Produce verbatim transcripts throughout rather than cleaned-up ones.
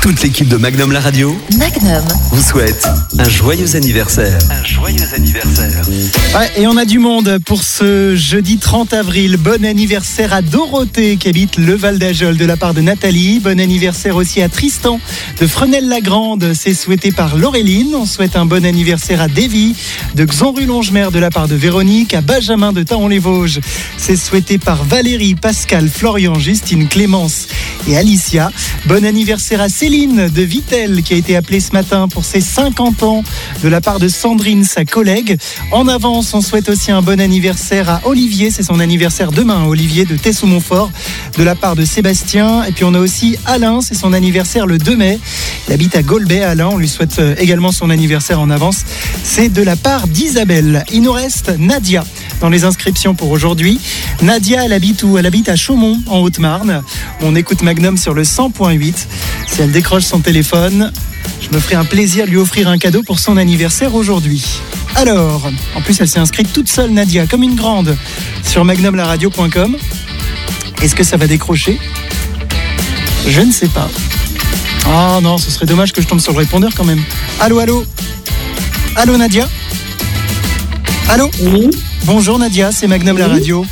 Toute l'équipe de Magnum La Radio Magnum vous souhaite un joyeux anniversaire. Un joyeux anniversaire. Ouais, et on a du monde pour ce jeudi trente avril. Bon anniversaire à Dorothée qui habite le Val d'Ajol de la part de Nathalie. Bon anniversaire aussi à Tristan de Fresnel-la-Grande. C'est souhaité par Laureline. On souhaite un bon anniversaire à Davy de Xanru-Longemer de la part de Véronique. À Benjamin de Taon-les-Vosges. C'est souhaité par Valérie, Pascal, Florian, Justine, Clémence et Alicia. Bon anniversaire à Céline de Vittel qui a été appelée ce matin pour ses cinquante ans de la part de Sandrine, sa collègue. En avance, on souhaite aussi un bon anniversaire à Olivier, c'est son anniversaire demain, Olivier de Tessou-Montfort, de la part de Sébastien. Et puis on a aussi Alain, c'est son anniversaire le deux mai. Il habite à Golbet, Alain, on lui souhaite également son anniversaire en avance. C'est de la part d'Isabelle. Il nous reste Nadia dans les inscriptions pour aujourd'hui. Nadia, elle habite où ? Elle habite à Chaumont, en Haute-Marne. On écoute Magnum sur le cent point huit. Si elle décroche son téléphone, je me ferai un plaisir de lui offrir un cadeau pour son anniversaire aujourd'hui. Alors, en plus elle s'est inscrite toute seule, Nadia, comme une grande, sur magnum la radio point com. Est-ce que ça va décrocher ? Je ne sais pas. Ah non, ce serait dommage que je tombe sur le répondeur quand même. Allô, allô ? Allô Nadia ? Allô ? Oui. Bonjour Nadia, c'est Magnum Oui. La Radio.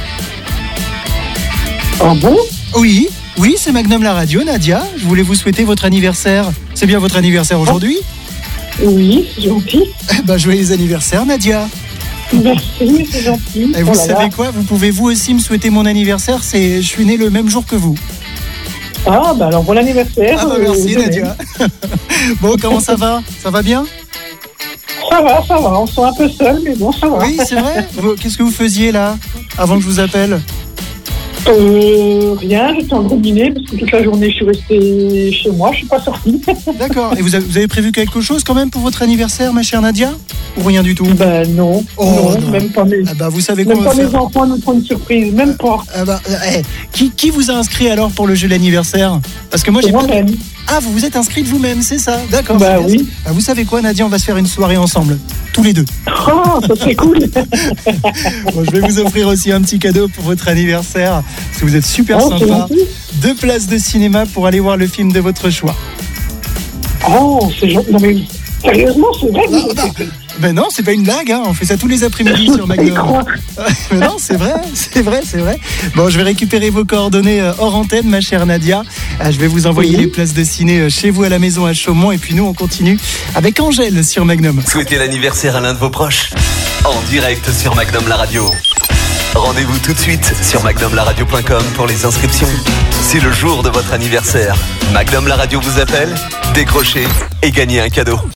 Ah bon ? Oui, oui, c'est Magnum La Radio, Nadia. Je voulais vous souhaiter votre anniversaire. C'est bien votre anniversaire aujourd'hui ? Oui, c'est gentil. Eh ben, joyeux anniversaire, Nadia. Merci, c'est gentil. Et vous Oh là savez là. quoi ? Vous pouvez vous aussi me souhaiter mon anniversaire. C'est, je suis né le même jour que vous. Ah, bah alors bon anniversaire. Ah bah euh, merci, de même. Nadia. Bon, comment ça va ? Ça va bien ? Ça va, ça va. On se sent un peu seul, mais bon, ça va. Oui, c'est vrai. Vous- Qu'est-ce que vous faisiez là, avant que je vous appelle ? Euh, rien, j'étais en gros dîner parce que toute la journée je suis restée chez moi, je suis pas sortie. D'accord. Et vous avez, vous avez prévu quelque chose quand même pour votre anniversaire, ma chère Nadia ? Ou rien du tout ? Ben non, Oh, non, non. même pas mes, Ah bah, vous savez quoi même on va pas mes faire ? enfants nous font une surprise, même pas. Ah bah, euh, eh, qui, qui vous a inscrit alors pour le jeu d'anniversaire ? Parce que moi C'est j'ai pas... moi-même. Ah, vous vous êtes inscrite vous-même, c'est ça ? D'accord. Bah c'est bien oui. ça. Ah, vous savez quoi, Nadia ? On va se faire une soirée ensemble, tous les deux. Oh, ça serait cool. Bon, je vais vous offrir aussi un petit cadeau pour votre anniversaire, parce que vous êtes super Oh, c'est sympa. gentil. Deux places de cinéma pour aller voir le film de votre choix. Oh, c'est gentil. Non mais sérieusement, c'est vrai. Ah, bah, ben non, c'est pas une blague, hein. On fait ça tous les après-midi sur Je Magnum. crois. Mais non, c'est vrai, c'est vrai, c'est vrai. Bon, je vais récupérer vos coordonnées euh, hors antenne, ma chère Nadia. Euh, Je vais vous envoyer Oui. les places de ciné euh, chez vous à la maison à Chaumont. Et puis nous, on continue avec Angèle sur Magnum. Souhaitez l'anniversaire à l'un de vos proches en direct sur Magnum La Radio. Rendez-vous tout de suite sur magnum la radio point com pour les inscriptions. C'est le jour de votre anniversaire. Magnum La Radio vous appelle, décrochez et gagnez un cadeau.